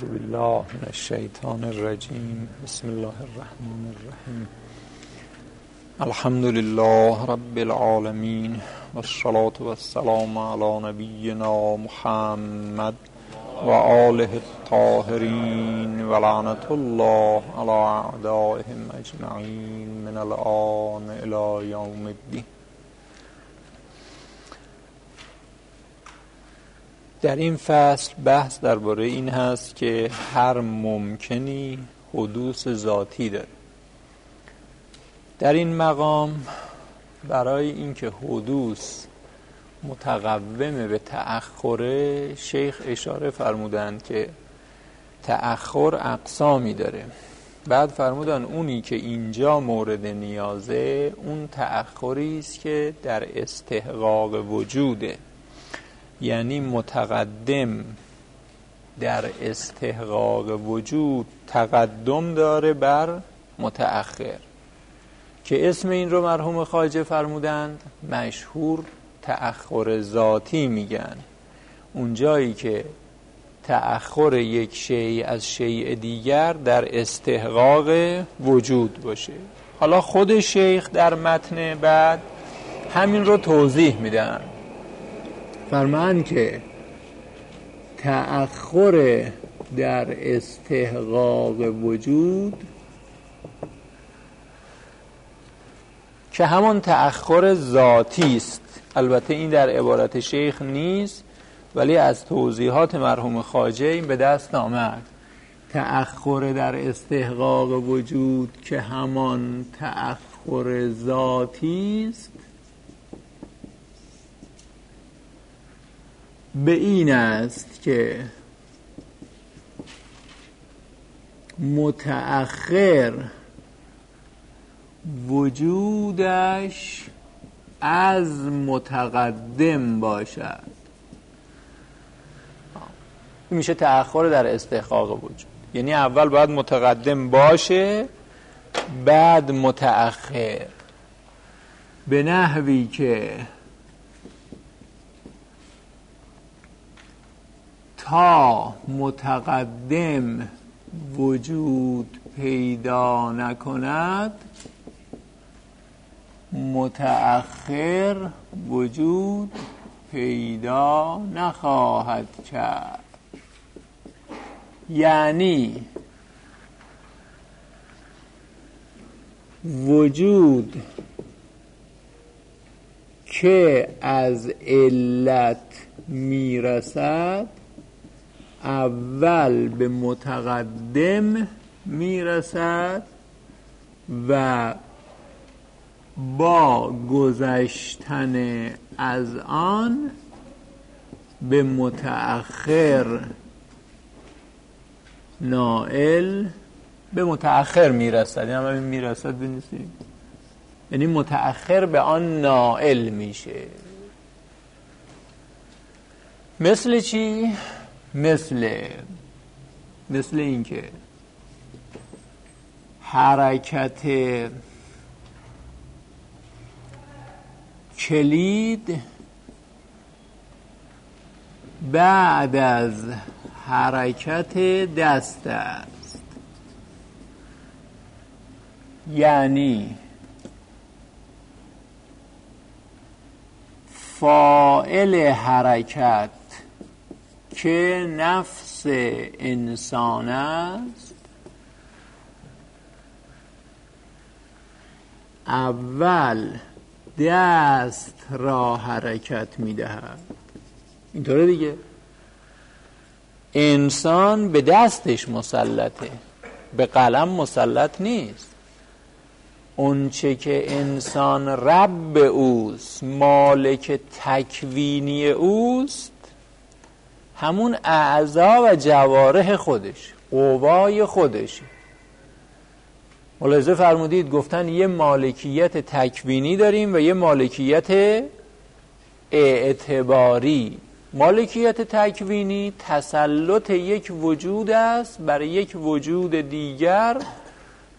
بالله من الشیطان الرجیم. بسم الله الرحمن الرحیم. الحمد لله رب العالمین والصلاة والسلام علی نبینا محمد و آله الطاهرین و لعنت الله علی اعدائهم اجمعین من الآن الی یوم الدین. در این فصل بحث درباره این هست که هر ممکنی حدوث ذاتی داره. در این مقام برای اینکه حدوث متقوم به تأخر، شیخ اشاره فرمودند که تأخر اقسامی داره. بعد فرمودن اونی که اینجا مورد نیازه اون تأخری است که در استحقاق وجوده، یعنی متقدم در استحقاق وجود تقدم داره بر متأخر، که اسم این رو مرحوم خواجه فرمودند مشهور تأخر ذاتی میگن. اونجایی که تأخر یک شیء از شیء دیگر در استحقاق وجود باشه. حالا خود شیخ در متن بعد همین رو توضیح میدن، فرمان که تأخر در استحقاق وجود که همون تأخر ذاتی است. البته این در عبارت شیخ نیست، ولی از توضیحات مرحوم خواجه این به دست آمد. تأخر در استحقاق وجود که همان تأخر ذاتی است، به این است که متأخر وجودش از متقدم باشد. این میشه تأخر در استحقاق وجود، یعنی اول باید متقدم باشه بعد متأخر، به نحوی که تا متقدم وجود پیدا نکند متأخر وجود پیدا نخواهد کرد. یعنی وجود که از علت میرسد اول به متقدم میرسد و با گذشتن از آن به متأخر نائل به متأخر میرسد. یعنی همین میرسد بنویسیم، یعنی متأخر به آن نائل میشه. مثل چی؟ مثل این که حرکت کلید بعد از حرکت دست است. یعنی فاعل حرکت که نفس انسان است اول دست را حرکت میدهد. اینطوره دیگه، انسان به دستش مسلطه، به قلم مسلط نیست. اون چه که انسان رب اوست، مالک تکوینی اوست، همون اعضا و جوارح خودش، قوای خودش. ملاحظه فرمودید گفتن یه مالکیت تکوینی داریم و یه مالکیت اعتباری. مالکیت تکوینی تسلط یک وجود است برای یک وجود دیگر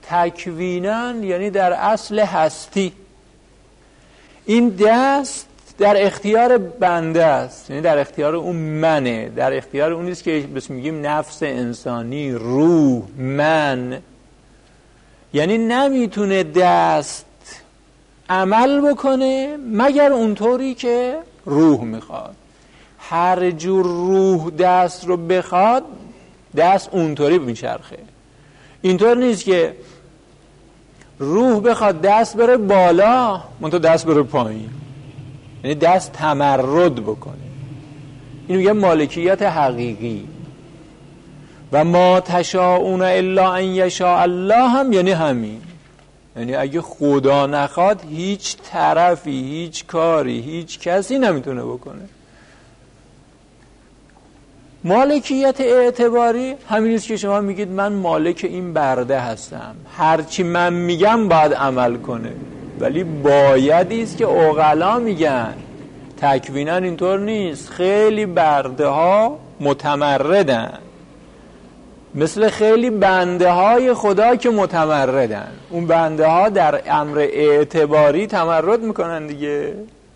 تکویناً، یعنی در اصل هستی. این دست در اختیار بنده است، یعنی در اختیار اون منه، در اختیار اون نیست که بس میگیم نفس انسانی، روح، من. یعنی نمیتونه دست عمل بکنه مگر اونطوری که روح میخواد. هر جور روح دست رو بخواد دست اونطوری میچرخه. اینطور نیست که روح بخواد دست بره بالا منتها دست بره پایین، یعنی دست تمرد بکنه. این میگه مالکیت حقیقی. و ما تشاءون الا ان یشاء الله هم یعنی همین، یعنی اگه خدا نخواد هیچ طرفی، هیچ کاری، هیچ کسی نمیتونه بکنه. مالکیت اعتباری همین است که شما میگید من مالک این برده هستم، هرچی من میگم باید عمل کنه. ولی بایدی است که عقلا میگن، تکوینا اینطور نیست. خیلی برده ها متمردن، مثل خیلی بنده های خدا که متمردن. اون بنده ها در امر اعتباری تمرد میکنن دیگه.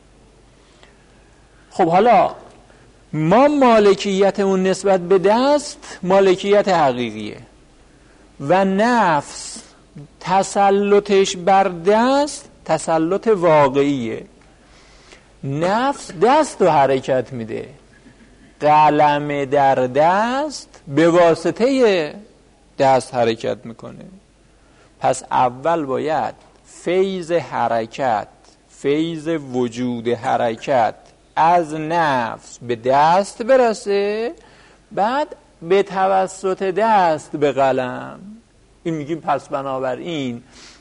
خب حالا ما مالکیتمون نسبت به دست مالکیت حقیقیه و نفس تسلطش بر دست تسلط واقعیه. نفس دست رو حرکت میده، قلم در دست به واسطه دست حرکت میکنه. پس اول باید فیض حرکت، فیض وجود حرکت از نفس به دست برسه، بعد به توسط دست به قلم. این میگیم پس بنابراین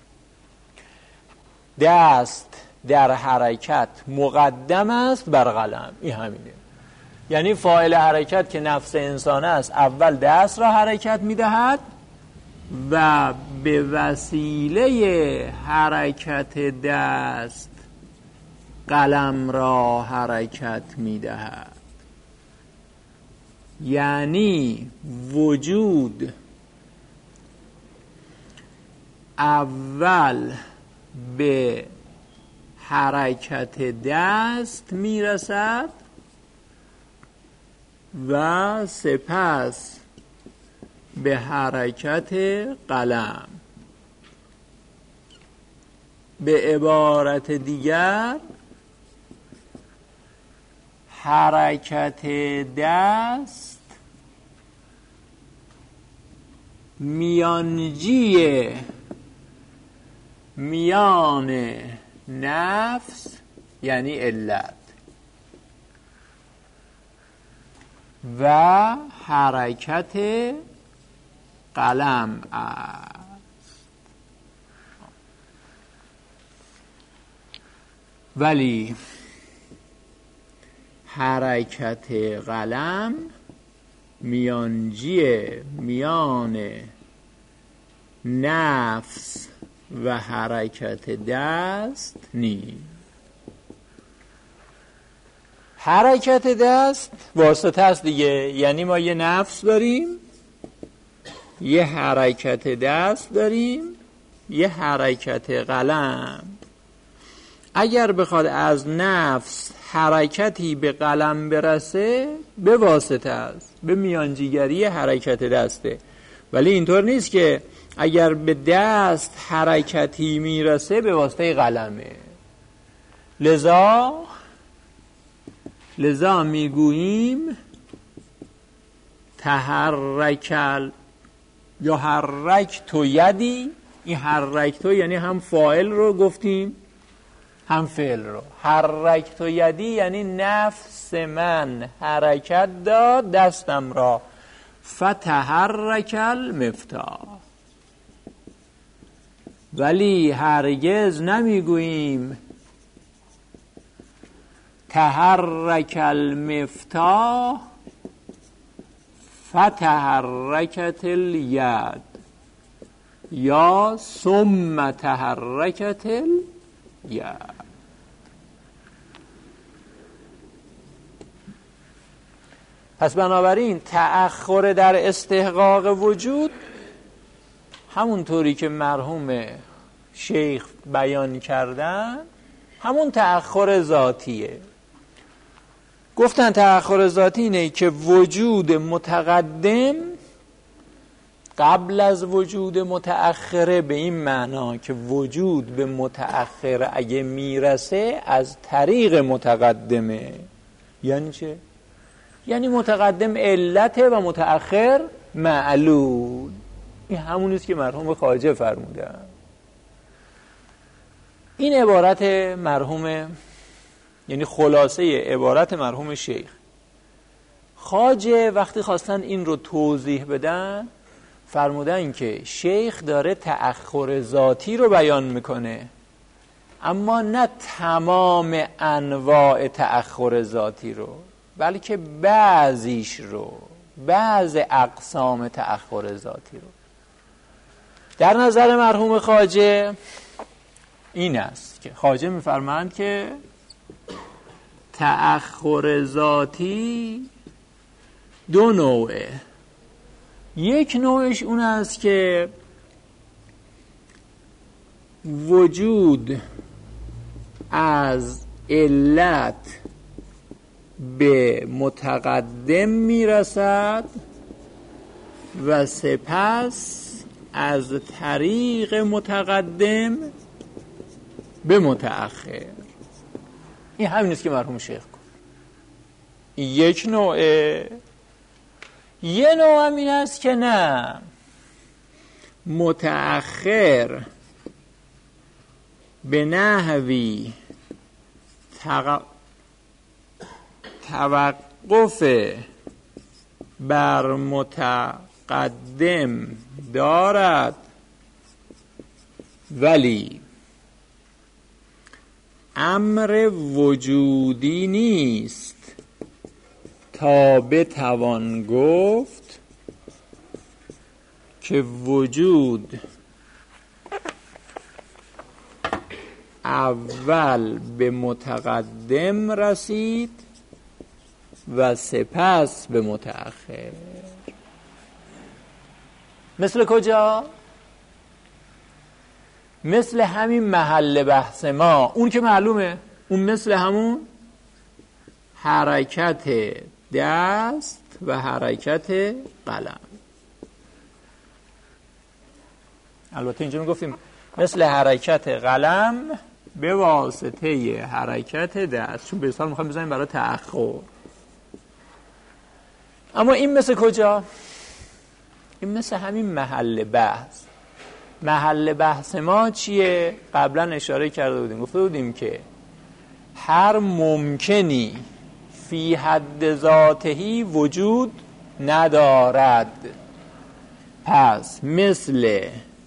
دست در حرکت مقدم است بر قلم. این همینه، یعنی فاعل حرکت که نفس انسان است اول دست را حرکت میدهد و به وسیله حرکت دست قلم را حرکت میدهد. یعنی وجود اول به حرکت دست میرسد و سپس به حرکت قلم. به عبارت دیگر حرکت دست میانجی میان نفس یعنی علت و حرکت قلم است. ولی حرکت قلم میانجی میان نفس و حرکت دست نیست. حرکت دست واسطه است دیگه، یعنی ما یه نفس داریم، یه حرکت دست داریم، یه حرکت قلم. اگر بخواد از نفس حرکتی به قلم برسه به واسطه است، به میانجیگری حرکت دسته. ولی اینطور نیست که اگر به دست حرکتی میرسه به واسطه قلمه. لذا میگوییم تحرکل یا حرک تو یدی. این حرک تو یعنی هم فاعل رو گفتیم هم فعل رو. حرک تو یدی یعنی نفس من حرکت داد دستم را. فتحرک المفتاح. ولی هرگز نمیگوییم تحرک المفتاح فتحرکت الید یا ثم تحرکت الید. پس بنابراین تأخر در استحقاق وجود همونطوری که مرحوم شیخ بیان کردن همون تأخر ذاتیه. گفتن تأخر ذاتی اینه که وجود متقدم قبل از وجود متأخره، به این معنا که وجود به متأخر اگه میرسه از طریق متقدمه. یعنی چه؟ یعنی متقدم علته و متأخر معلول. این همونیست که مرحوم خواجه فرمودن. این عبارت مرحوم، یعنی خلاصه عبارت مرحوم شیخ. خواجه وقتی خواستن این رو توضیح بدن فرمودن که شیخ داره تأخر ذاتی رو بیان میکنه، اما نه تمام انواع تأخر ذاتی رو، بلکه بعضیش رو، بعض اقسام تأخر ذاتی رو. در نظر مرحوم خواجه این است که خواجه میفرمایند که تأخر ذاتی دو نوعه. یک نوعش اون است که وجود از علت به متقدم میرسد و سپس از طریق متقدم به متأخر. این همین است که مرحوم شیخ گفت. یک نوعه. یه نوع هم این است که نه، متأخر به نحوی توقف بر متقدم دارد، ولی امر وجودی نیست تا بتوان گفت که وجود اول به متقدم رسید و سپس به متأخر. مثل کجا؟ مثل همین محل بحث ما، اون که معلومه، اون مثل همون حرکت دست و حرکت قلم. البته اینجا میگفتیم مثل حرکت قلم به واسطه حرکت دست، چون به مثال میخوایم بزنیم برای تأخر. اما این مثل کجا؟ این مثل همین محل بحث. محل بحث ما چیه؟ قبلا اشاره کرده بودیم، گفته بودیم که هر ممکنی فی حد ذاتهی وجود ندارد. پس مثل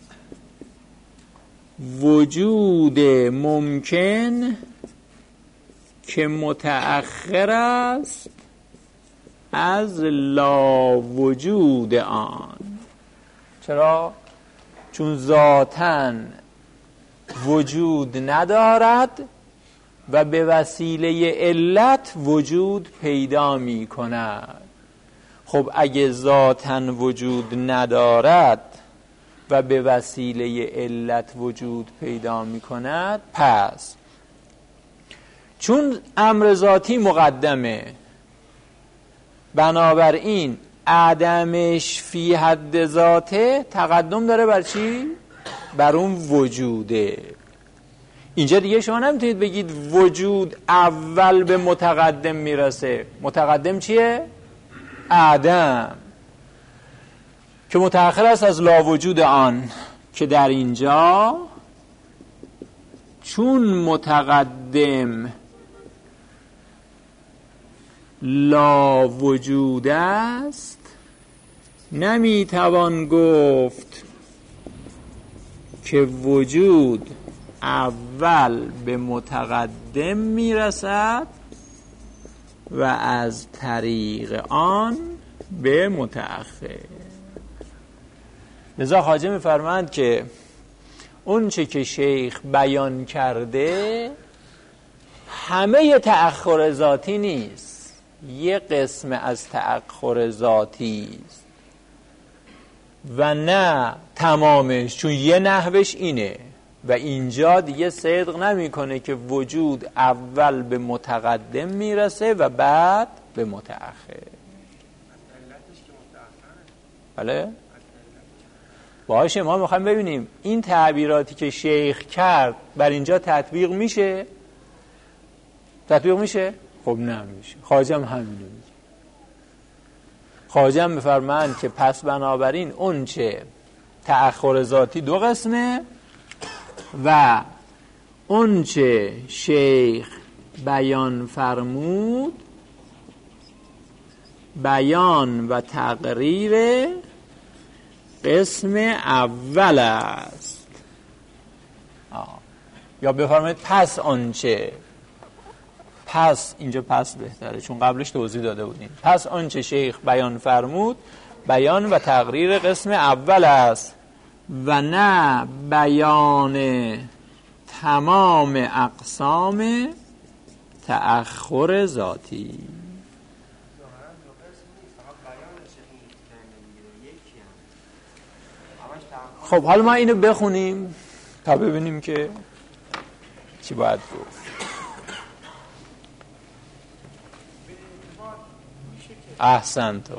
وجود ممکن که متأخر است از لا وجود آن. چرا؟ چون ذاتاً وجود ندارد و به وسیله علت وجود پیدا می کند. خب اگه ذاتاً وجود ندارد و به وسیله علت وجود پیدا می کند، پس چون امر ذاتی مقدمه، بنابراین عدمش فی حد ذاته تقدم داره بر چی؟ بر اون وجوده. اینجا دیگه شما نمیتونید بگید وجود اول به متقدم میرسه. متقدم چیه؟ عدم که متأخر است از لا وجود آن، که در اینجا چون متقدم لا وجود است نمیتوان گفت که وجود اول به متقدم میرسد و از طریق آن به متأخر. لذا خواجه میفرماند که اون چه که شیخ بیان کرده همه تأخر ذاتی نیست، یه قسم از تأخر ذاتی است و نه تمامش، چون یه نحوش اینه و اینجا دیگه صدق نمیکنه که وجود اول به متقدم میرسه و بعد به متأخر. بله؟ باشه، ما میخوایم ببینیم این تعبیراتی که شیخ کرد بر اینجا تطبیق میشه؟ تطبیق میشه؟ خب نمیشه. خواجه هم همینو میگه. خواجه هم میفرمایند که پس بنابراین اون چه تأخر ذاتی دو قسمه و اون چه شیخ بیان فرمود بیان و تقریر قسم اول است. یا بفرمایید پس آنچه، پس اینجا پس بهتره چون قبلش توضیح داده بودیم، پس آنچه شیخ بیان فرمود بیان و تقریر قسم اول است و نه بیان تمام اقسام تأخر ذاتی. خب حالا ما اینو بخونیم تا ببینیم که چی باید گفت. احسنتو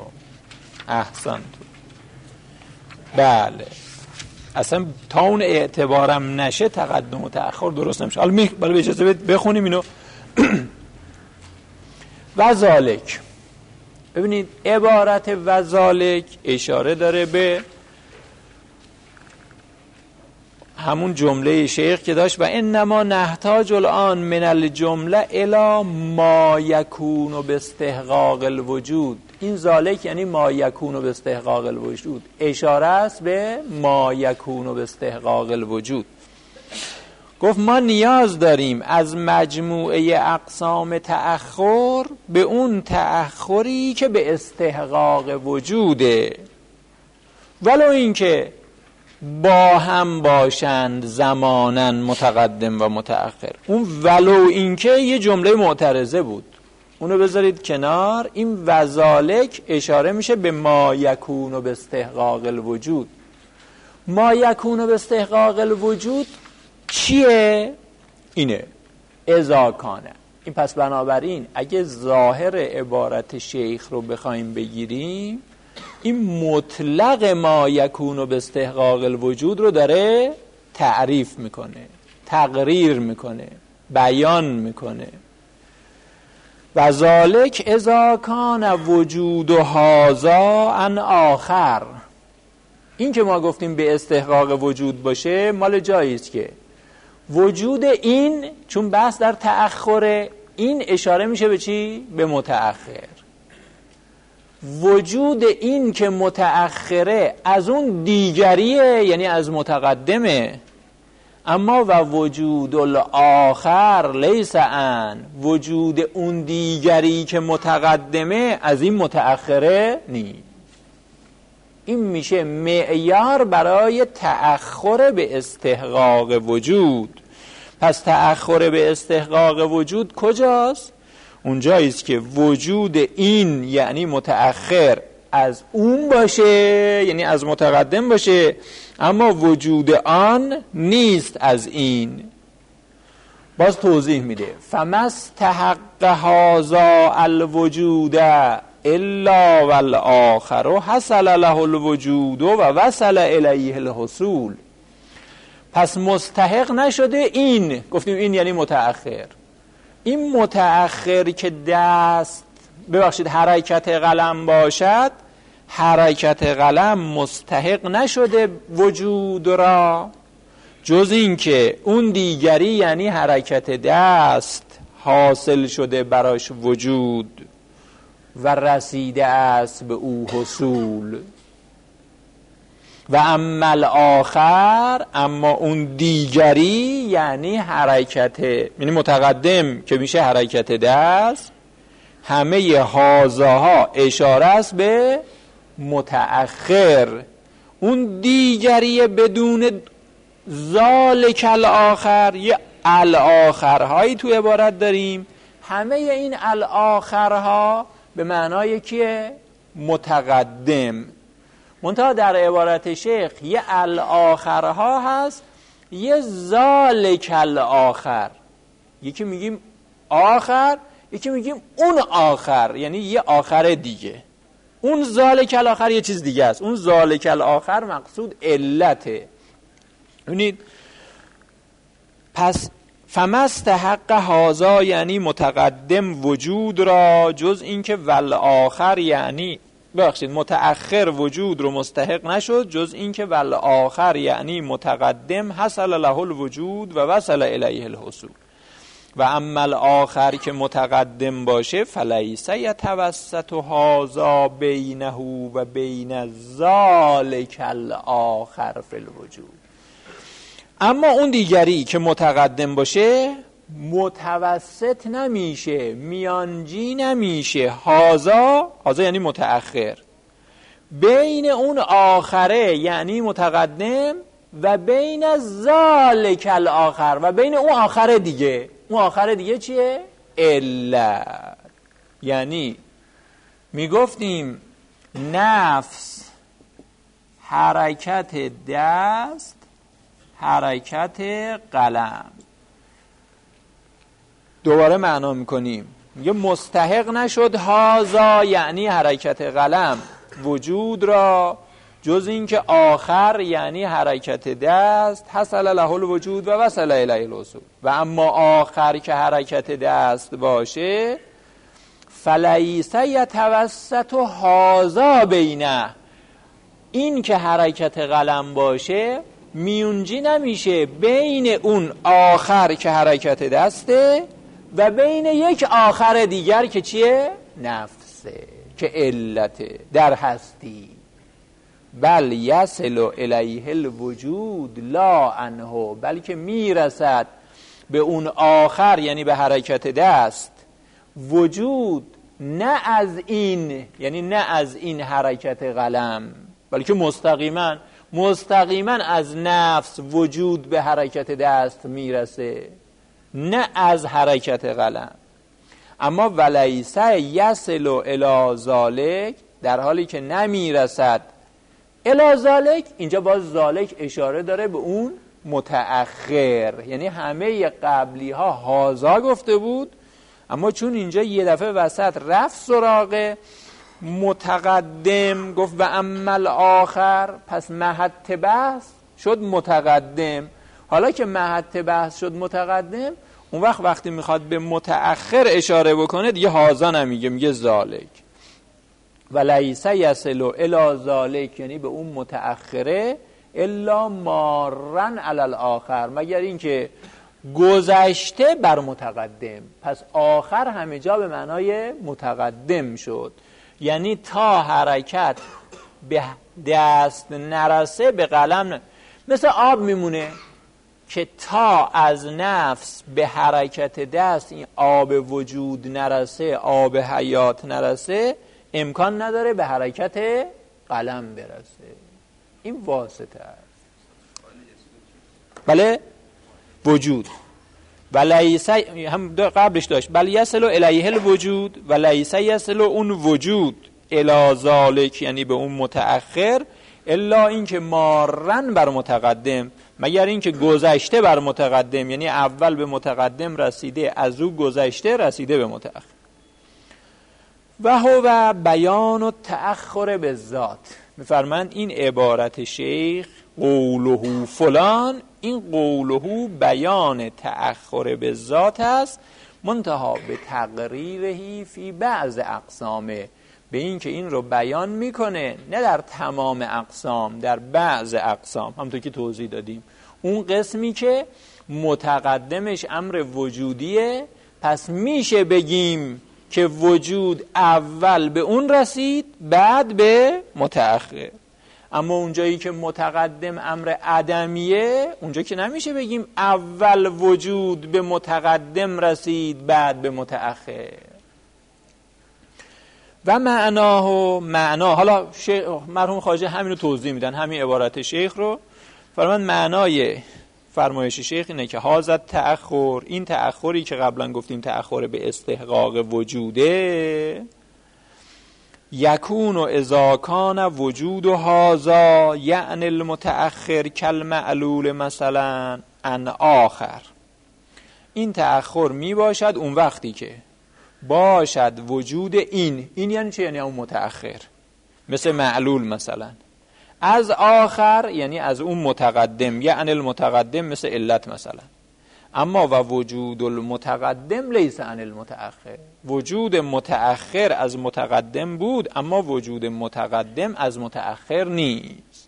بله، اصلا تا اون اعتبارم نشه تقدم و تأخر درست نمیشه. حالا به اجازه بخونیم اینو. وذالک، ببینید عبارت وذالک اشاره داره به همون جمله شیخ که داشت و انما نحتاج الان من الجمله الی ما یکون باستحقاق الوجود. این ذالک یعنی ما یکون باستحقاق الوجود، اشاره است به ما یکون باستحقاق الوجود. گفت ما نیاز داریم از مجموعه اقسام تأخر به اون تأخری که به استحقاق وجوده، ولو اینکه با هم باشند زمانن متقدم و متأخر. اون ولو اینکه یه جمله معترضه بود، اونو بذارید کنار. این وذالک اشاره میشه به ما یکون به استحقاق الوجود. ما یکون به استحقاق الوجود چیه؟ اینه اذا کانه. این پس بنابراین اگه ظاهر عبارت شیخ رو بخوایم بگیریم، این مطلق ما یکون به استحقاق الوجود رو داره تعریف میکنه، تقریر میکنه، بیان میکنه. و ذالک اذا کان وجود هذا عن آخر. این که ما گفتیم به استحقاق وجود باشه مال جایی است که وجود این، چون بحث در تأخر، این اشاره میشه به چی؟ به متأخر. وجود این که متأخره از اون دیگریه، یعنی از متقدمه. اما و وجود الاخر لیس ان، وجود اون دیگری که متقدمه از این متأخره نیست. این میشه معیار برای تأخر به استحقاق وجود. پس تأخر به استحقاق وجود کجاست؟ اونجاییست که وجود این یعنی متأخر از اون باشه، یعنی از متقدم باشه، اما وجود آن نیست از این. باز توضیح میده فمستحق هذا الوجود الا والآخر حصل له الوجود و وصل الیه الحصول. پس مستحق نشده این، گفتیم این یعنی متأخر. این متأخر که حرکت قلم باشد، حرکت قلم مستحق نشده وجود را، جز این که اون دیگری یعنی حرکت دست حاصل شده براش وجود و رسیده است به او حصول. و اما الاخر، اما اون دیگری یعنی حرکت، یعنی متقدم که میشه حرکت دست، همه هازاها اشاره است به متأخر. اون دیگری بدون ذالک الاخر، یه الاخرهایی تو عبارت داریم. همه این الاخرها به معنای کیه؟ متقدم. منتها در عبارت شیخ یه الاخرها هست یه ذالک الاخر، یکی میگیم آخر، یکی میگیم اون آخر، یعنی یه آخر دیگه. اون ذالک الاخر یه چیز دیگه است. اون ذالک الاخر مقصود علته. ببینید پس فمستحق هذا یعنی متقدم وجود را، جز اینکه والآخر یعنی ببخشید متأخر وجود رو مستحق نشد، جز اینکه والآخر یعنی متقدم حصل له الوجود و وصل الیه الحصول. و اما الاخر که متقدم باشه فلیس یتوسط هذا بینه و بین ذالک الاخر فی الوجود. اما اون دیگری که متقدم باشه متوسط نمیشه، میانجی نمیشه. هازا یعنی متأخر، بین اون آخره یعنی متقدم و بین ذالک الاخر و بین اون آخره دیگه. اون آخره دیگه چیه؟ علت. یعنی میگفتیم نفس، حرکت دست، حرکت قلم. دوباره معنا میکنیم، میگه مستحق نشد هازا یعنی حرکت قلم وجود را، جز این که آخر یعنی حرکت دست حصل له الوجود و وصل الیه الوصول. و اما آخر که حرکت دست باشه فلیس یتوسط هازا بینه، این که حرکت قلم باشه میونجی نمیشه بین اون آخر که حرکت دسته و بین یک آخر دیگر که چیه؟ نفسه، که علته در هستی. بل یصل الیه الوجود لا عنه، بلکه میرسد به اون آخر یعنی به حرکت دست وجود، نه از این، یعنی نه از این حرکت قلم، بلکه مستقیما از نفس وجود به حرکت دست میرسه، نه از حرکت قلم. اما ولیس یصل الی ذالک، در حالی که نمیرسد الی ذالک. اینجا باز ذالک اشاره داره به اون متأخر، یعنی همه قبلی ها هازا گفته بود، اما چون اینجا یه دفعه وسط رفت سراغ متقدم گفت و اما الاخر، پس محط بحث شد متقدم. حالا که محط بحث شد متقدم، اون وقتی میخواد به متأخر اشاره بکنه دیگه هازا نمیگه، میگه ذالک. و لیس یصل الی ذالک یعنی به اون متأخره الا مارن علی الاخر، مگر اینکه گذشته بر متقدم. پس آخر همه جا به معنای متقدم شد، یعنی تا حرکت به دست نرسه به قلم مثل آب میمونه که تا از نفس به حرکت دست این آب وجود نرسه، آب حیات نرسه، امکان نداره به حرکت قلم برسه. این واسطه است. بله وجود و لیس هم قبلش داشت بل یصل الیه الوجود و لیس یصل اون وجود الی ذالک یعنی به اون متأخر الا این که مارن بر متقدم، مگر این که گذشته بر متقدم، یعنی اول به متقدم رسیده از او گذشته رسیده به متأخر. و هو بیان و تأخر به ذات. میفرمند این عبارت شیخ قوله فلان، این قوله بیان تأخر به ذات است، منتها به تقریرهی فی بعض اقسامه، به این که این رو بیان میکنه نه در تمام اقسام، در بعض اقسام. همونطور که توضیح دادیم اون قسمی که متقدمش امر وجودیه، پس میشه بگیم که وجود اول به اون رسید بعد به متأخر. اما اونجایی که متقدم امر عدمیه، اونجا که نمیشه بگیم اول وجود به متقدم رسید بعد به متأخر. و معنا حالا مرحوم خواجه همین رو توضیح میدن، همین عبارت شیخ رو فرمان. معنای فرمایش شیخ اینه که حاضر تأخر، این تأخری که قبلا گفتیم تأخر به استحقاق وجوده، یکون اذا کان وجود هذا یعنی المتأخر کالمعلول مثلا ان آخر. این تأخر می باشد اون وقتی که باشد وجود این یعنی چه؟ یعنی اون متأخر، مثل معلول مثلا. از آخر یعنی از اون متقدم، یعنی المتقدم مثل علت مثلا. اما و وجود المتقدم لیس عن المتأخر، وجود متأخر از متقدم بود اما وجود متقدم از متأخر نیست.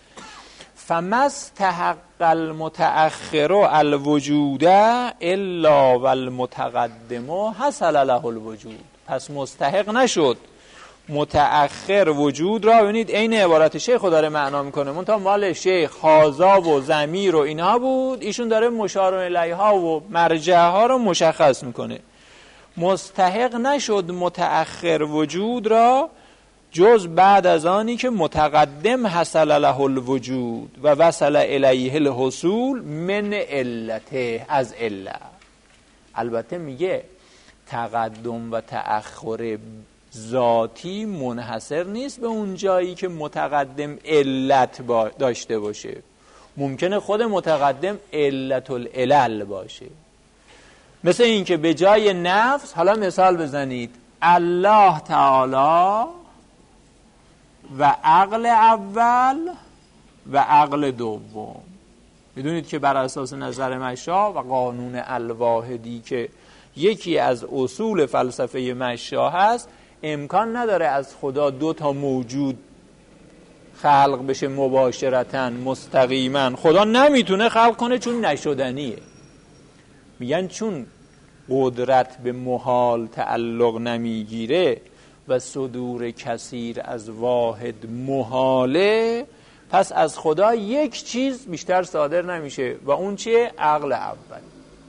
فمستحق المتأخر الوجود الا والمتقدم حصل له الوجود. پس مستحق نشد متأخر وجود را. ببینید عین عبارت شیخ رو داره معنا میکنه، منتها مال شیخ هازا و ضمیر و اینها بود، ایشون داره مشار الیها و مرجع ها رو مشخص میکنه. مستحق نشد متأخر وجود را جز بعد از آنی که متقدم حصل له الوجود و وصل الیه الحصول من علته، از علت. البته میگه تقدم و تأخر ذاتی منحصر نیست به اون جایی که متقدم علت داشته باشه، ممکنه خود متقدم علت العلل باشه. مثل این که به جای نفس، حالا مثال بزنید، الله تعالی و عقل اول و عقل دوم. میدونید که بر اساس نظر مشا و قانون الواحدی که یکی از اصول فلسفه مشا هست، امکان نداره از خدا دو تا موجود خلق بشه مباشرتاً مستقیما. خدا نمیتونه خلق کنه چون نشدنیه. میگن چون قدرت به محال تعلق نمیگیره و صدور کثیر از واحد محاله، پس از خدا یک چیز بیشتر صادر نمیشه و اون چیه؟ عقل اول.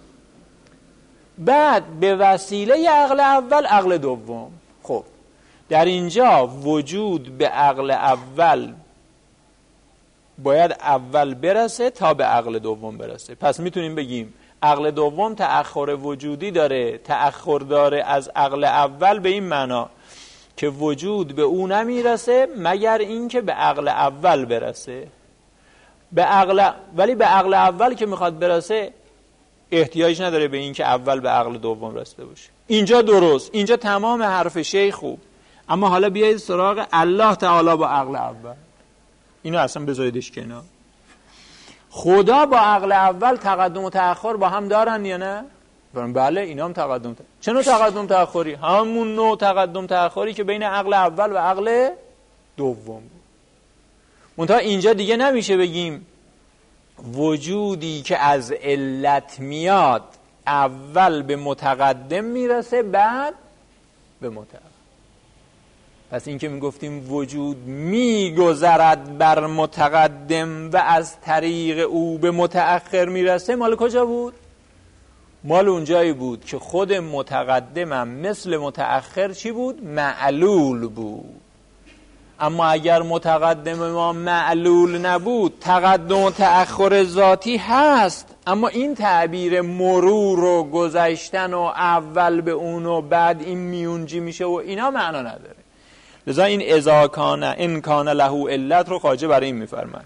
بعد به وسیله عقل اول عقل دوم. خب در اینجا وجود به عقل اول باید اول برسه تا به عقل دوم برسه. پس میتونیم بگیم عقل دوم تأخر وجودی داره، تأخر داره از عقل اول به این معنا که وجود به او نمیرسه مگر این که به عقل اول برسه. ولی به عقل اول که میخواد برسه احتیاج نداره به این که اول به عقل دوم رسیده باشه. اینجا درست، اینجا تمام حرف شیخ خوب. اما حالا بیایید سراغ الله تعالی با عقل اول. اینو اصلا بذاریدش کنار. خدا با عقل اول تقدم و تأخر با هم دارن یا نه؟ بله، اینا هم تقدم چه نوع تقدم تأخری؟ همون نوع تقدم تأخری که بین عقل اول و عقل دوم بود. منتها اینجا دیگه نمیشه بگیم وجودی که از علت میاد اول به متقدم میرسه بعد به متأخر. پس این که میگفتیم وجود میگذرد بر متقدم و از طریق او به متأخر میرسه، مال کجا بود؟ مال اونجایی بود که خود متقدمم مثل متأخر چی بود؟ معلول بود. اما اگر متقدم ما معلول نبود، تقدم و تأخر ذاتی هست، اما این تعبیر مرور و گذشتن و اول به اون و بعد این میونجی میشه و اینا معنا نداره. لذا این اذا کان ان کان له علت رو خواجه برای این میفرماد.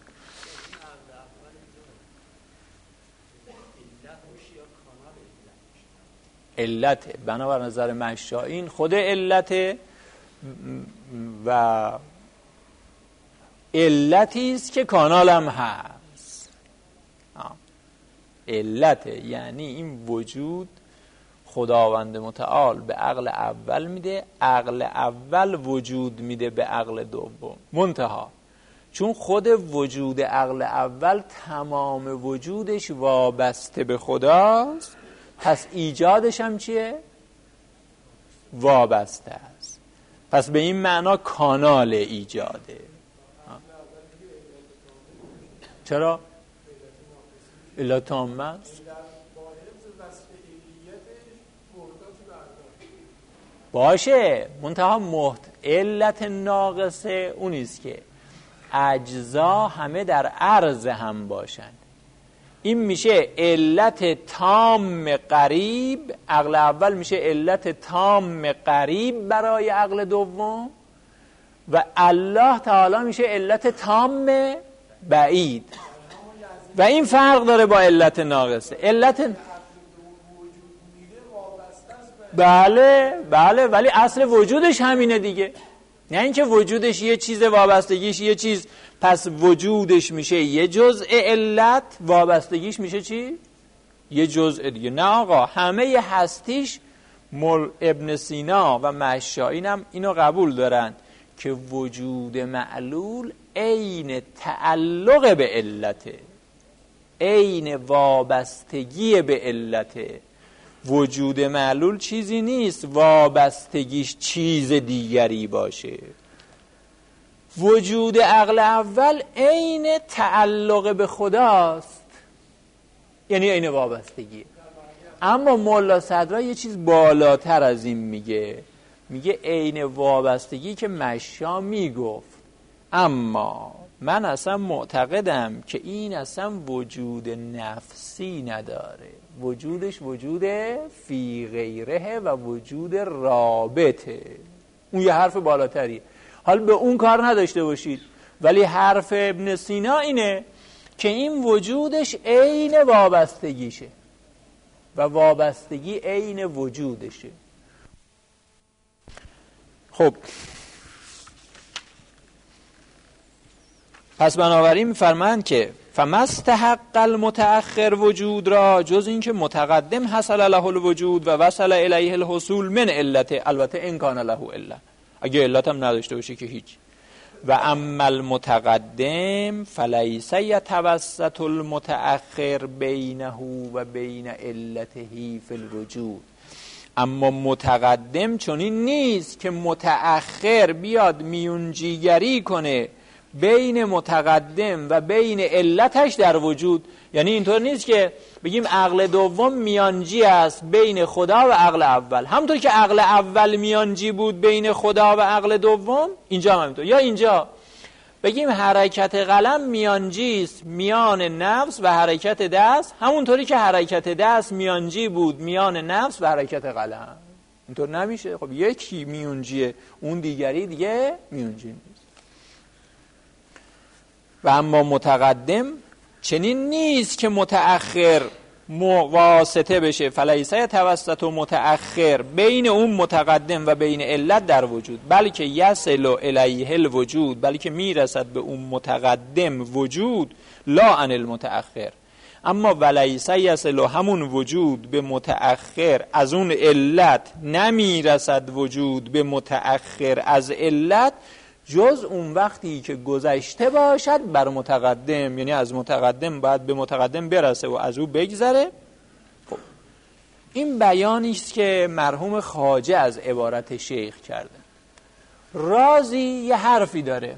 علت بنابر نظر مشائین خود علت و علتی است که کانال هم هست. علت یعنی این وجود خداوند متعال به عقل اول میده، عقل اول وجود میده به عقل دوم. منتها چون خود وجود عقل اول تمام وجودش وابسته به خداست، پس ایجادش هم چیه؟ وابسته است. پس به این معنا کانال ایجاده. چرا؟ علت تامه است. باشه، منتها علت ناقصه اونیست که اجزا همه در عرض هم باشند. این میشه علت تام قریب، عقل اول میشه علت تام قریب برای عقل دوم، و الله تعالی میشه علت تام بعید و این فرق داره با علت ناقصه. علت بله ولی اصل وجودش همینه دیگه، نه اینکه وجودش یه چیز وابستگیش یه چیز، پس وجودش میشه یه جزء علت، وابستگیش میشه چی؟ یه جزء دیگه. نه آقا، همه هستیش ابن سینا و مشائین هم اینو قبول دارن که وجود معلول عین تعلق به علته، عین وابستگی به علته. وجود معلول چیزی نیست وابستگیش چیز دیگری باشه. وجود عقل اول عین تعلق به خداست، یعنی عین وابستگی. اما مولا صدرا یه چیز بالاتر از این میگه عین وابستگی که مشا میگفت. اما من اصلا معتقدم که این اصلا وجود نفسی نداره، وجودش وجود فی غیره و وجود رابطه. اون یه حرف بالاتریه. حالا به اون کار نداشته باشید، ولی حرف ابن سینا اینه که این وجودش عین وابستگیشه و وابستگی عین وجودشه. خب پس بنابراین می‌فرمایند که فمستحق المتأخر وجود را، جز این که متقدم حصل له الوجود و وصل الیه الحصول من علته، البته ان کان له الا، اگه علت هم نداشته باشه که هیچ. و اما المتقدم فلیس یتوسط المتأخر بینه و بین علته فی الوجود. اما متقدم چنین نیست که متأخر بیاد میونجیگری کنه بین متقدم و بین علتش در وجود. یعنی اینطور نیست که بگیم عقل دوم میانجی است بین خدا و عقل اول، همونطور که عقل اول میانجی بود بین خدا و عقل دوم، اینجا هم همینطور. یا اینجا بگیم حرکت قلم میانجی است میان نفس و حرکت دست، همونطوری که حرکت دست میانجی بود میان نفس و حرکت قلم. اینطور نمیشه. خب یکی میانجیه، اون دیگری دیگه میانجی نیست. و اما متقدم چنین نیست که متأخر واسطه بشه، فلیس یتوسط متأخر بین اون متقدم و بین علت در وجود، بلکه یصل الیه الوجود، بلکه میرسد به اون متقدم وجود لا عن المتأخر. اما ولیس یصل، همون وجود به متأخر از اون علت نمیرسد وجود به متأخر از علت، جز اون وقتی که گذشته باشد بر متقدم، یعنی از متقدم باید به متقدم برسه و از او بگذره. خب این بیانی است که مرحوم خواجه از عبارت شیخ کرده. رازی یه حرفی داره.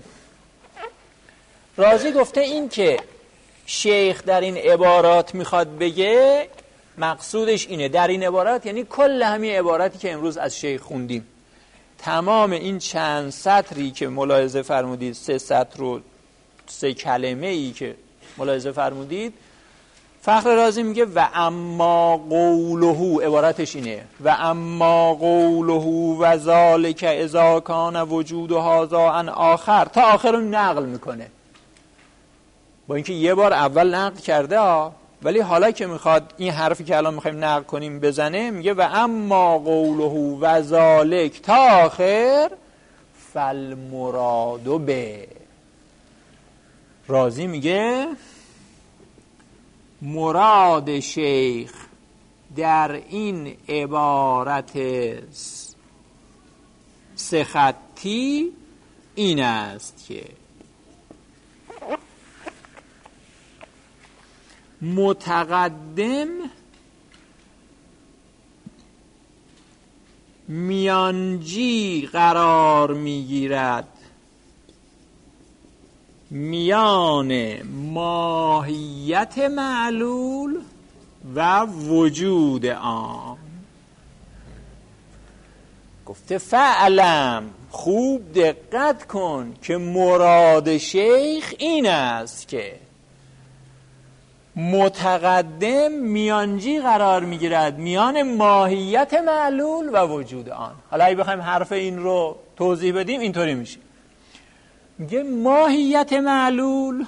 رازی گفته این که شیخ در این عبارات میخواد بگه، مقصودش اینه در این عبارات، یعنی کل همین عبارتی که امروز از شیخ خوندیم، تمام این چند سطری که ملاحظه فرمودید، 3 سطر و 3 کلمه ای که ملاحظه فرمودید، فخر رازی میگه و اما قوله، عبارتش اینه و اما قوله و ذالک اذا کان وجود هذا عن آخر، تا آخر رو نقل میکنه. با اینکه یه بار اول نقل کرده ولی حالا که میخواد این حرفی که الان میخوایم نقل کنیم بزنه، میگه و اما قوله و ذالک تا آخر فالمراد به. رازی میگه مراد شیخ در این عبارت 3 خطی این است که متقدم میانجی قرار میگیرد میان ماهیت معلول و وجود آن. گفته فعلم، خوب دقت کن که مراد شیخ این است که متقدم میانجی قرار میگیرد میان ماهیت معلول و وجود آن. حالا اگه بخوایم حرف این رو توضیح بدیم اینطوری میشه میگه ماهیت معلول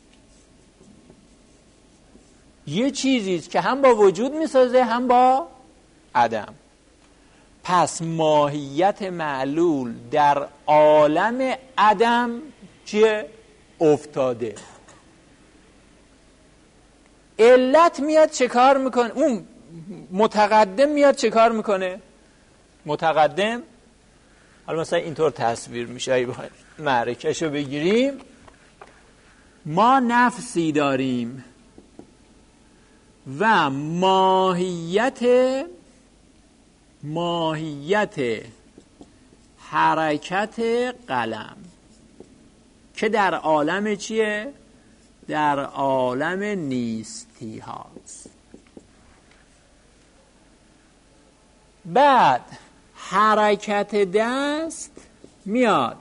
یه چیزیست که هم با وجود میسازه هم با عدم. پس ماهیت معلول در عالم عدم چیه؟ افتاده. علت میاد چه کار میکنه؟ اون متقدم میاد چه کار میکنه؟ متقدم حالا مثلا اینطور تصویر میشه، اگه بخوایم معرکه‌شو بگیریم، ما نفسی داریم و ماهیت حرکت قلم که در عالم چیه؟ در عالم نیستی هاست. بعد حرکت دست میاد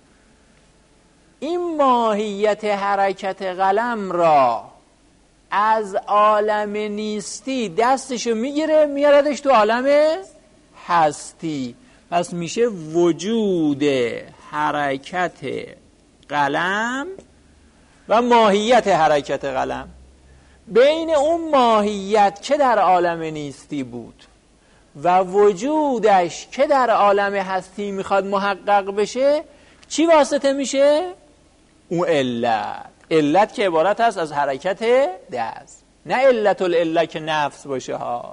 این ماهیت حرکت قلم را از عالم نیستی دستشو میگیره میاردش تو عالم هستی. پس میشه وجود حرکت قلم و ماهیت حرکت قلم. بین اون ماهیت که در عالم نیستی بود و وجودش که در عالم هستی میخواد محقق بشه، چی واسطه میشه؟ اون علت که عبارت هست از حرکت دست، نه علت العله که نفس باشه ها.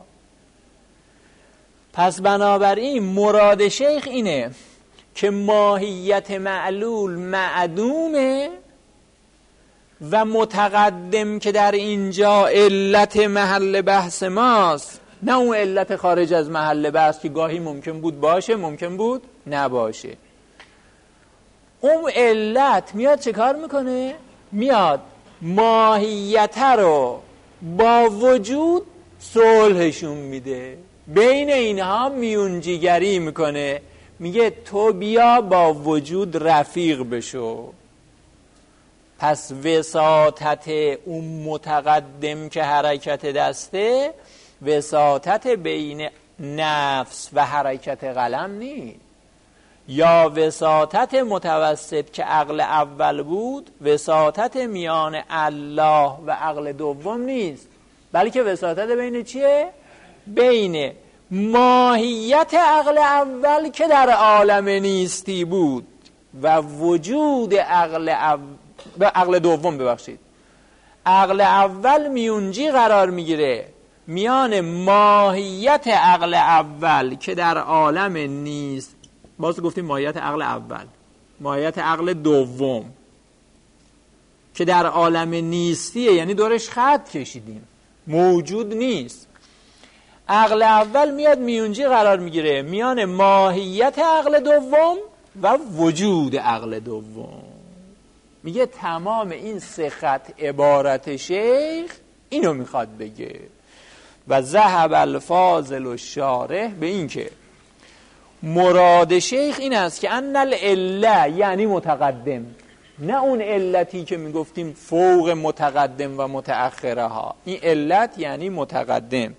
پس بنابراین مراد شیخ اینه که ماهیت معلول معدومه و متقدم که در اینجا علت محل بحث ماست، نه اون علت خارج از محل بحث که گاهی ممکن بود باشه ممکن بود نباشه. اون علت میاد چه کار میکنه؟ میاد ماهیت رو با وجود صلحشون میده، بین اینها میونجیگری میکنه، میگه تو بیا با وجود رفیق بشو. پس وساطت اون متقدم که حرکت دسته وساطت بین نفس و حرکت قلم نیست، یا وساطت متوسط که عقل اول بود وساطت میان الله و عقل دوم نیست، بلکه وساطت بین چیه؟ بین ماهیت عقل اول که در عالم نیستی بود و وجود عقل دوم. ببخشید، عقل اول میونجی قرار میگیره میان ماهیت عقل اول که در عالم نیست، باز گفتیم ماهیت عقل اول، ماهیت عقل دوم که در عالم نیستیه، یعنی دورش خط کشیدیم موجود نیست. عقل اول میاد میونجی قرار میگیره میان ماهیت عقل دوم و وجود عقل دوم. میگه تمام این سه خط عبارت شیخ اینو میخواد بگه. و ذهب الفاضل الشارح به این که مراد شیخ این است که ان العله یعنی متقدم، نه اون علتی که میگفتیم فوق متقدم و متأخره ها. این علت یعنی متقدم،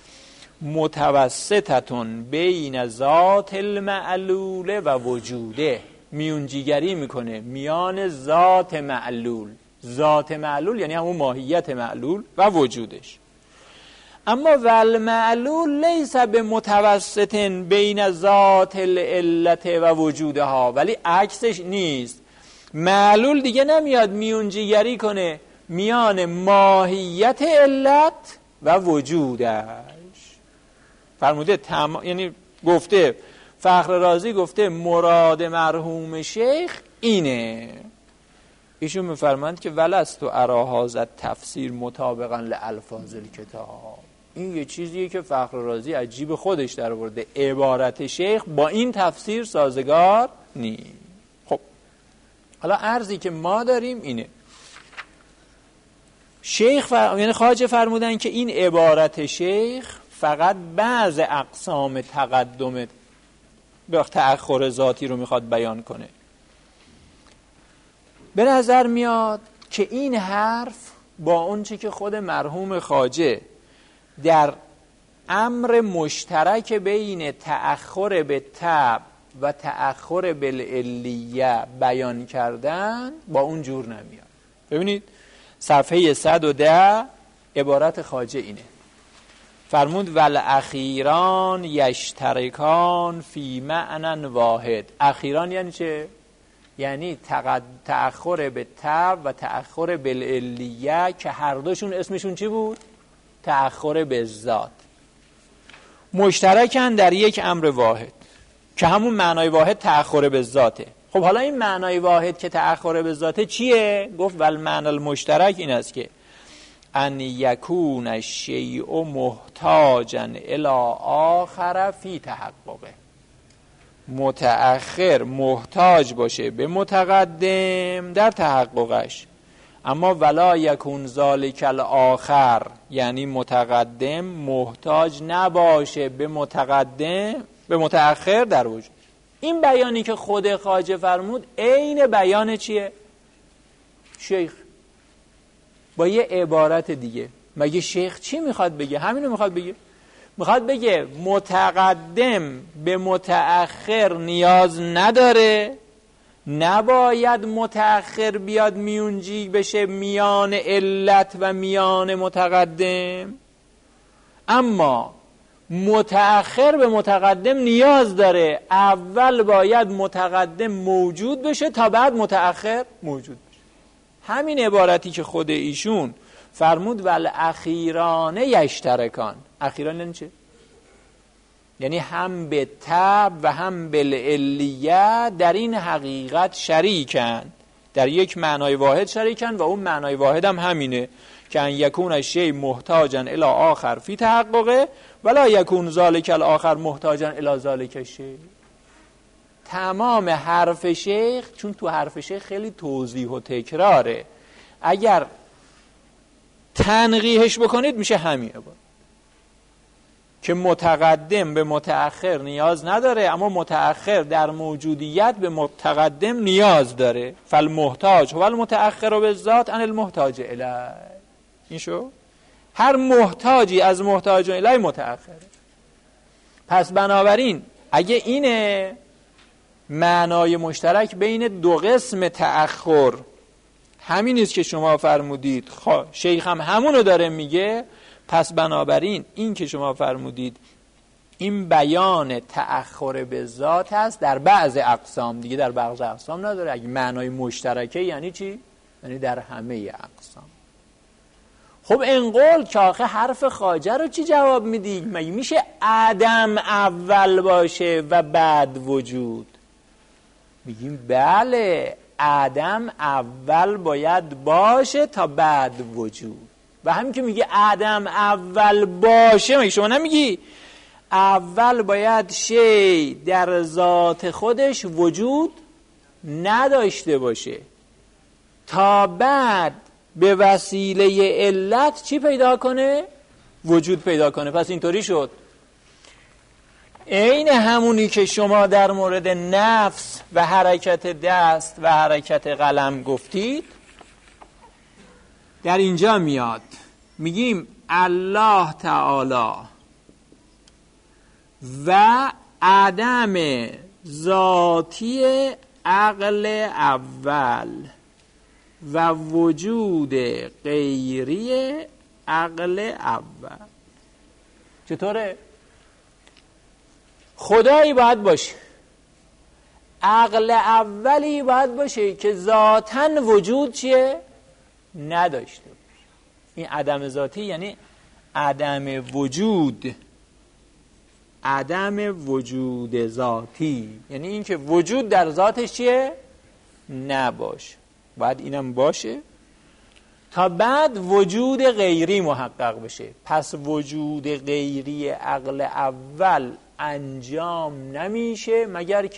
متوسطتون بین ذات المعلول و وجوده، میونجیگری میکنه میان ذات معلول، ذات معلول یعنی همون ماهیت معلول و وجودش. اما والمعلول لیس به متوسط بین ذات العلت و وجودها، ولی عکسش نیست. معلول دیگه نمیاد میونجیگری کنه میان ماهیت علت و وجودش. فرموده یعنی گفته فخر رازی گفته مراد مرحوم شیخ اینه. ایشون میفرمایند که ولست و اراهازت تفسیر مطابقا لالفاظ الکتاب. این یه چیزیه که فخر رازی عجیب خودش در آورده، عبارت شیخ با این تفسیر سازگار نیست. خب حالا عرضی که ما داریم اینه، شیخ یعنی خواجه فرمودن که این عبارت شیخ فقط بعض اقسام تقدم به تأخر ذاتی رو میخواد بیان کنه. به نظر میاد که این حرف با اون چی که خود مرحوم خواجه در امر مشترک بین تأخر به طبع و تأخر بالعلیه بیان کردن با اون جور نمیاد. ببینید صفحه 110 عبارت خواجه اینه، فرمود والاخیران یشترکان فی معنی واحد. اخیران یعنی چه؟ یعنی تأخر به تب و تأخر بالعلیه که هر دوشون اسمشون چی بود؟ تأخر به ذات. مشترکن در یک امر واحد که همون معنای واحد تأخر به ذاته. خب حالا این معنای واحد که تأخر به ذاته چیه؟ گفت والمعنی المشترک این است که ان یکون الشیء محتاجا الی آخر فی تحققه، متأخر محتاج باشه به متقدم در تحققش، اما ولا یکون ذالک الاخر یعنی متقدم محتاج نباشه به متأخر در وجود. این بیانی که خود خواجه فرمود عین بیان چیه؟ شیخ با یه عبارت دیگه. مگه شیخ چی میخواد بگه؟ همینو میخواد بگه. میخواد بگه متقدم به متأخر نیاز نداره، نباید متأخر بیاد میونجی بشه میان علت و میان متقدم، اما متأخر به متقدم نیاز داره. اول باید متقدم موجود بشه تا بعد متأخر موجود بشه. همین عبارتی که خود ایشون فرمود والاخیران یشترکان. اخیران یعنی چه؟ یعنی هم به تب و هم بالعلیه در این حقیقت شریکن، در یک معنای واحد شریکن و اون معنای واحد هم همینه که ان یکون الشیء محتاجا الی آخر فی تحققه ولا یکون ذالک الاخر محتاجا الی ذالک الشیء. تمام حرف شیخ، چون تو حرف شیخ خیلی توضیح و تکراره، اگر تنقیحش بکنید میشه همین عبارت که متقدم به متأخر نیاز نداره، اما متأخر در موجودیت به متقدم نیاز داره. فالمحتاج هو المتأخر بالذات عن المحتاج الیه. این شو هر محتاجی از محتاج الیه متأخره. پس بنابراین اگه اینه معنای مشترک بین دو قسم تأخر همین است که شما فرمودید، شیخ هم همونو داره میگه، پس بنابراین این که شما فرمودید این بیان تأخر به ذات هست در بعض اقسام، دیگه در بعض اقسام نداره. اگه معنای مشترکه یعنی چی؟ یعنی در همه اقسام. خب انقول که آخه حرف خواجه رو چی جواب میدی؟ مگه میشه عدم اول باشه و بعد وجود؟ میگیم بله، عدم اول باید باشه تا بعد وجود. و همین که میگه عدم اول باشه، مگه شما نمیگی اول باید شی در ذات خودش وجود نداشته باشه تا بعد به وسیله علت چی پیدا کنه؟ وجود پیدا کنه. پس اینطوری شد عین همونی که شما در مورد نفس و حرکت دست و حرکت قلم گفتید در اینجا میاد. میگیم الله تعالی و عدم ذاتی عقل اول و وجود غیری عقل اول. چطوره؟ خدایی باید باشه، عقل اولی باید باشه که ذاتاً وجود چیه؟ نداشته باشه. این عدم ذاتی یعنی عدم وجود، عدم وجود ذاتی یعنی این که وجود در ذاتش چیه؟ نباشه. باید اینم باشه تا بعد وجود غیری محقق بشه. پس وجود غیری عقل اول انجام نمیشه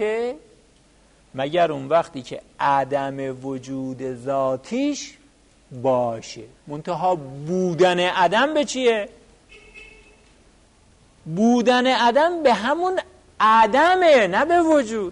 مگر اون وقتی که عدم وجود ذاتیش باشه. منتها بودن عدم به چیه؟ بودن عدم به همون عدمه، نه به وجود.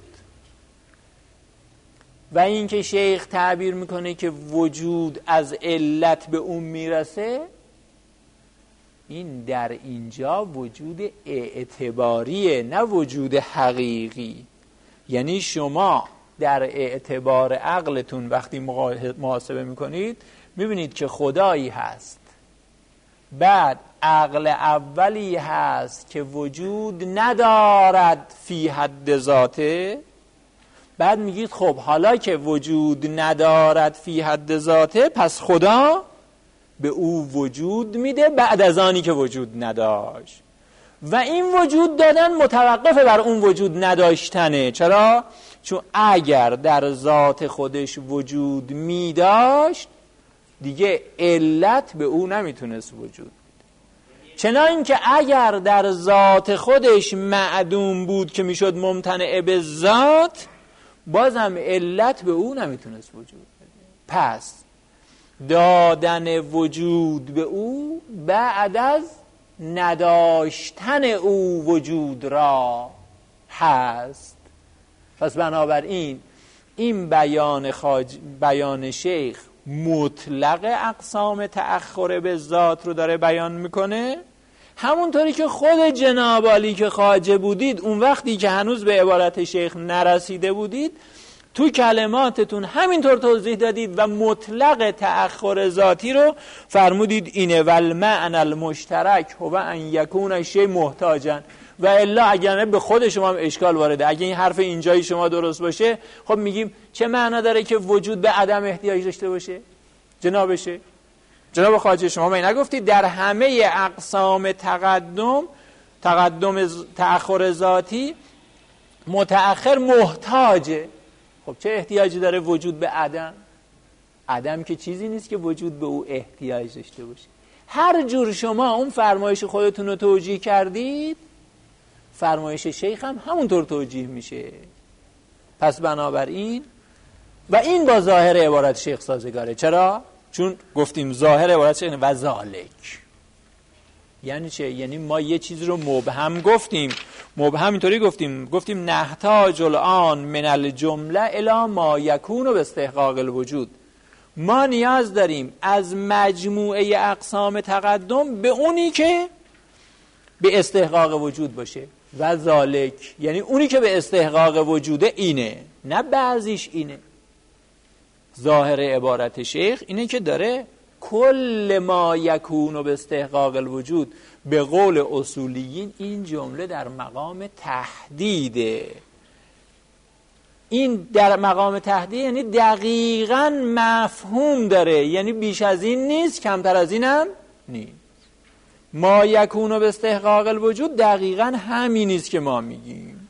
و این که شیخ تعبیر میکنه که وجود از علت به اون میرسه، این در اینجا وجود اعتباریه نه وجود حقیقی. یعنی شما در اعتبار عقلتون وقتی محاسبه میکنید میبینید که خدایی هست، بعد عقل اولی هست که وجود ندارد فی حد ذاته، بعد میگید خب حالا که وجود ندارد فی حد ذاته پس خدا به او وجود میده بعد از آنی که وجود نداشت، و این وجود دادن متوقف بر اون وجود نداشتنه. چرا؟ چون اگر در ذات خودش وجود میداشت دیگه علت به او نمیتونست وجود، چنان که اگر در ذات خودش معدوم بود که میشد ممتنع به ذات، بازم علت به او نمیتونست وجود بده. پس دادن وجود به او بعد از نداشتن او وجود را هست. پس بنابراین این بیان شیخ مطلق اقسام تأخر به ذات رو داره بیان میکنه، همونطوری که خود جناب عالی که خواجه بودید اون وقتی که هنوز به عبارت شیخ نرسیده بودید تو کلماتتون همینطور توضیح دادید و مطلق تأخر ذاتی رو فرمودید اینه والمعنى المشترک هو ان یکون الشیء محتاجا، و الا اگر به خود شما هم اشکال وارده. اگه این حرف اینجایی شما درست باشه خب میگیم چه معنا داره که وجود به عدم احتیاج داشته باشه؟ جناب خواجه شما می نگفتید در همه اقسام تقدم تأخر ذاتی متأخر محتاجه. خب چه احتیاجی داره وجود به عدم؟ عدم که چیزی نیست که وجود به او احتیاج داشته باشه. هر جور شما اون فرمایش خودتون رو توجیه کردید فرمایش شیخ هم همونطور توجیه میشه. پس بنابراین و این با ظاهر عبارت شیخ سازگاره. چرا؟ چون گفتیم ظاهر عبارت شیخ و ذالک یعنی چه؟ یعنی ما یه چیز رو مبهم گفتیم، مبهم اینطوری گفتیم نحتاج الان من الجمله الی ما یکون به استحقاق الوجود. ما نیاز داریم از مجموعه اقسام تقدم به اونی که به استحقاق وجود باشه. و ذالک یعنی اونی که به استحقاق وجوده اینه، نه بعضیش اینه. ظاهر عبارت شیخ اینه که داره کل ما یکون به استحقاق الوجود، به قول اصولیین این جمله در مقام تهدیده. این در مقام تهدید یعنی دقیقاً مفهوم داره، یعنی بیش از این نیست کمتر از این هم نیست. ما یکون به استحقاق الوجود دقیقاً همین نیست که ما میگیم.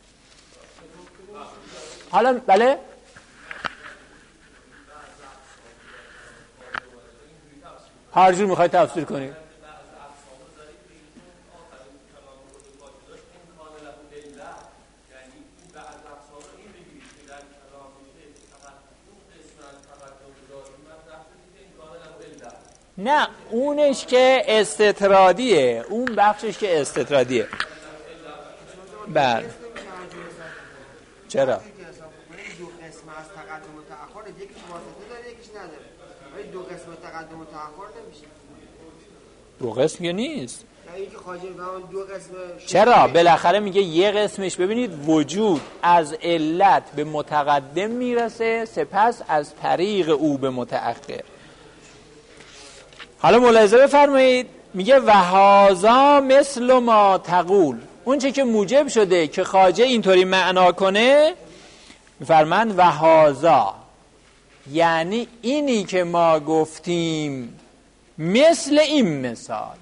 حالا بله هر جور میخواید تفسیر کنید. نه اونش که استطرادیه، اون بخشش که استطرادیه. بله چرا؟ دو قسم از تقدم و تأخر، یکیش واسطه داره یکیش نداره. ولی دو قسم تقدم و تأخر نمیشه. دو قسم که نیست. اینکه خواجه دو قسم چرا؟ بالاخره میگه یه قسمش ببینید وجود از علت به متقدم میرسه سپس از طریق او به متأخر. حالا ملاحظه بفرمایید میگه و هذا مثل ما تقول، اون چه که موجب شده که خواجه اینطوری معنا کنه میفرمند و هذا یعنی اینی که ما گفتیم مثل این مثال.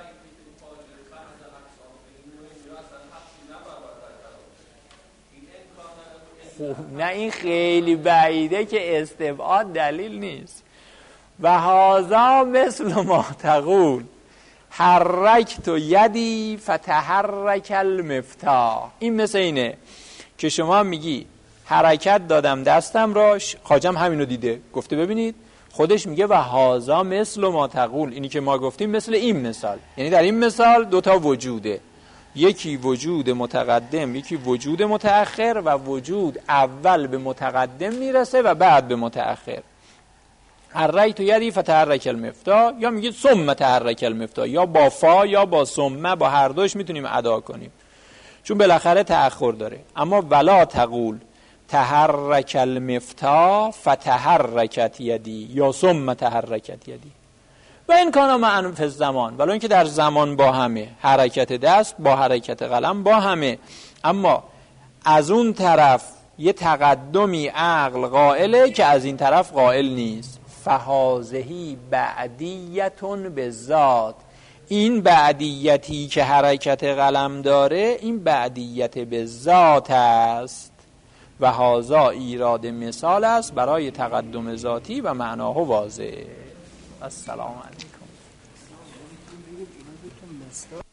نه این خیلی بعیده که استبعاد دلیل نیست. و هذا مثل ما تقول حرکت یدی فتحرک المفتاح. این مثل اینه که شما میگی حرکت دادم دستم را، خواجم همینو دیده گفته ببینید خودش میگه و هذا مثل ما تقول، اینی که ما گفتیم مثل این مثال. یعنی در این مثال دوتا وجوده، یکی وجود متقدم یکی وجود متأخر، و وجود اول به متقدم میرسه و بعد به متأخر. حرکت یدی فتحرک المفتاح، یا میگید ثم تحرک المفتاح، یا با فا یا با ثم، با هر دوش میتونیم ادا کنیم چون بالاخره تأخر داره. اما ولا تقول تحرک المفتاح فتحرکت یدی یا ثم تحرکت یدی و این کانا معن فی الزمان، ولو اینکه در زمان با همه، حرکت دست با حرکت قلم با همه، اما از اون طرف یه تقدمی عقل قائله که از این طرف قائل نیست. فهازهی بعدیتون به ذات، این بعدیتی که حرکت قلم داره این بعدیت به ذات است و هازا ایراد مثال است برای تقدم ذاتی و معناه واضح. السلام علیکم.